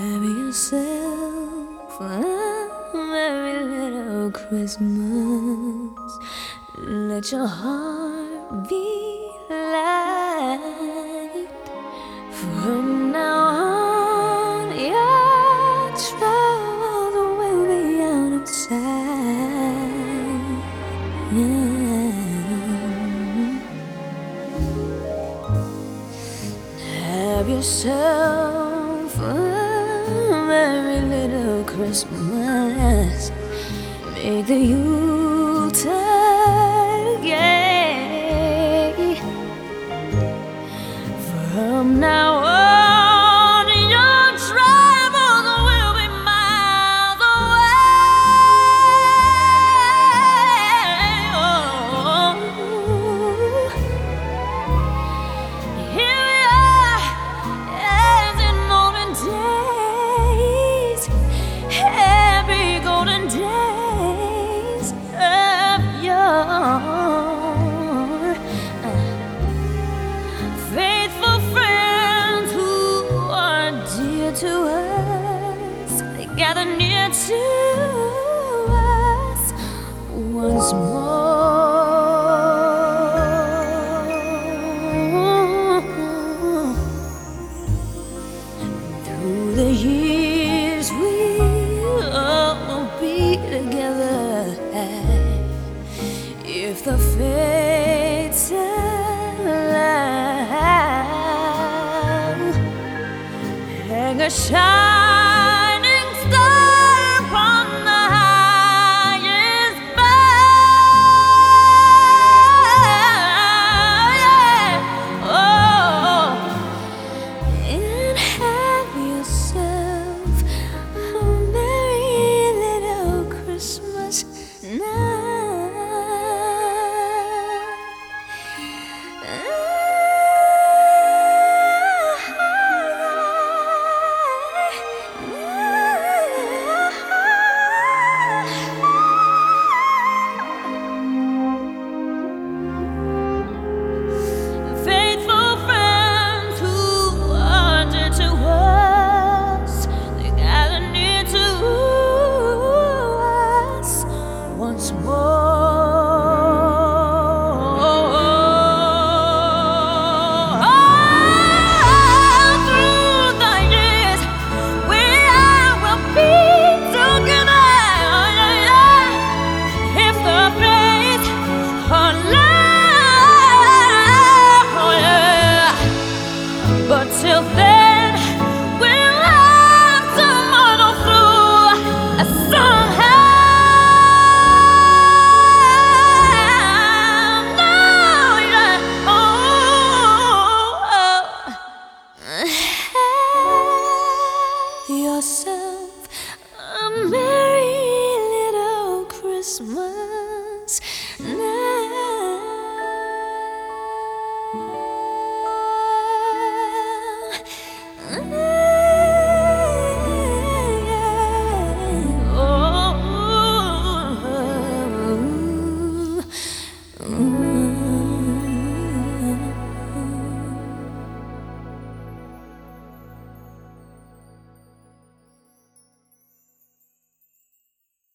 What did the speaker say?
Have yourself a merry little Christmas. Let your heart be light. From now on, your troubles will be out of sight. Have yourself a merry little Christmas. Make the Yuletide gay. From now on, your troubles will be miles away. Oh. Here we are, as in olden days, happy golden days of yore. Faithful friends who are dear to us, they gather near to us once more. Through the years we'll all be together, if the fates allow. Hang a shining star upon the highest bough. Oh, and have yourself a merry little Christmas night. Faithful friends who are dear to us, they gather near to us once more. Through the years, we will be together, if the fates allow. But till then, we'll have to muddle through somehow. Oh, have yourself